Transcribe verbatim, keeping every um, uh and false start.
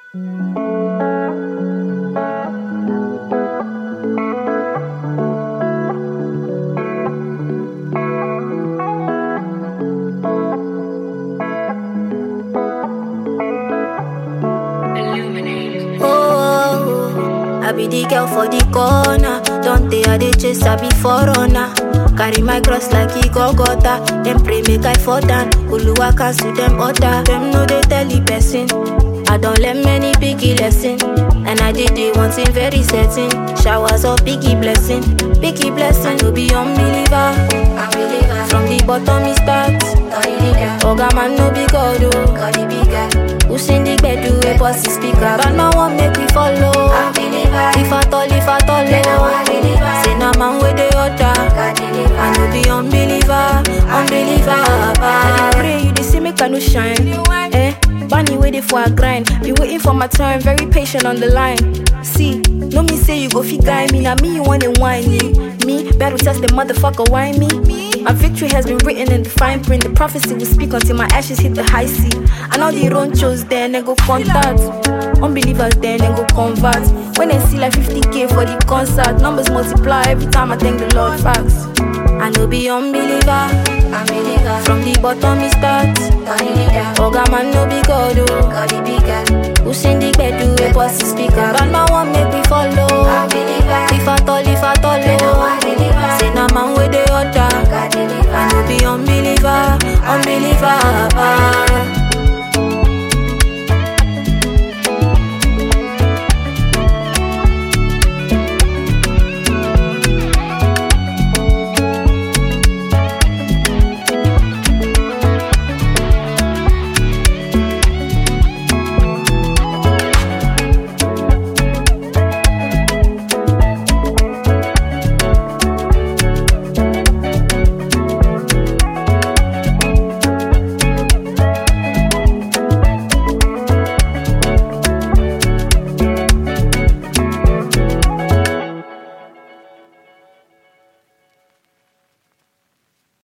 I be the girl for the corner. Don't they I dey chase, I be forerunner. Carry my cross like he go gutter. Them pray make I fall down. Oluwa cancel them order. Them know they tell the person. I don't learn many biggie lesson. And I did it one thing very certain. Showers of biggie blessing. Biggie blessing. I no be unbeliever. Unbeliever. From the bottom he starts. Oga man no be God oh. God the bigger. Who sing the bed do a bossy speaker. But my one make we follow. If I tall, if I tall, oh. Say na man with the order. I no be unbeliever, unbeliever. I dey pray you dey see make I no shine. Eh, Bunny waiting for a grind. Be waiting for my turn, very patient on the line. See, no me say you go fit guide me. Now me you wanna whine me. Me, better test the motherfucker, why me? My victory has been written in the fine print. The prophecy will speak until my ashes hit the high sea. I know the wrong chose then they go contact. Unbelievers then they go convert. When they see like fifty K for the concert, numbers multiply every time I thank the Lord. Facts. I no be unbeliever. Unbeliever. From the bottom he starts. Oga man no be God oh.